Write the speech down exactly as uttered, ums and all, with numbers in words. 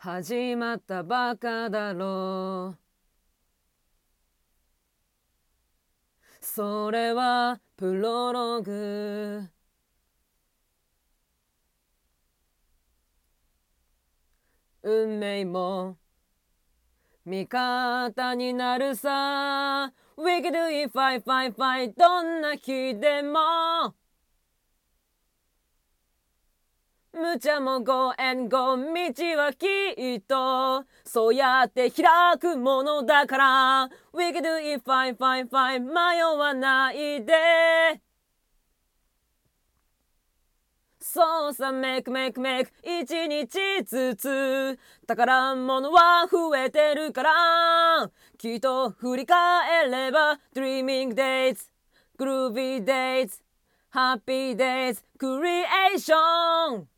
始まったばかだろう。それはプロローグ。運命も味方になるさ。 We can do it, fight, fight, fight. どんな日でも無茶も Go and go。 道はきっとそうやって開くものだから。 We can do it, fight, fight, fight. 迷わないで。そうさ、メイクメイクメイク。一日ずつ宝物は増えてるから。きっと振り返れば Dreaming days Groovy days Happy days Creation